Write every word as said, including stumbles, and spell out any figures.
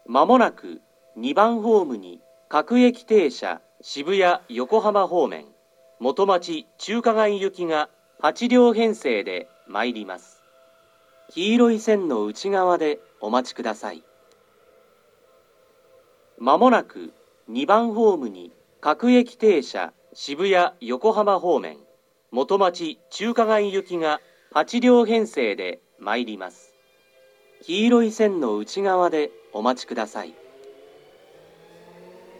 まもなくにばんホームに各駅停車渋谷横浜方面元町中華街行きがはちりょう編成で参ります。黄色い線の内側でお待ちください。まもなくにばんホームに各駅停車渋谷横浜方面元町中華街行きがはちりょう編成で参ります。黄色い線の内側でお待ちください。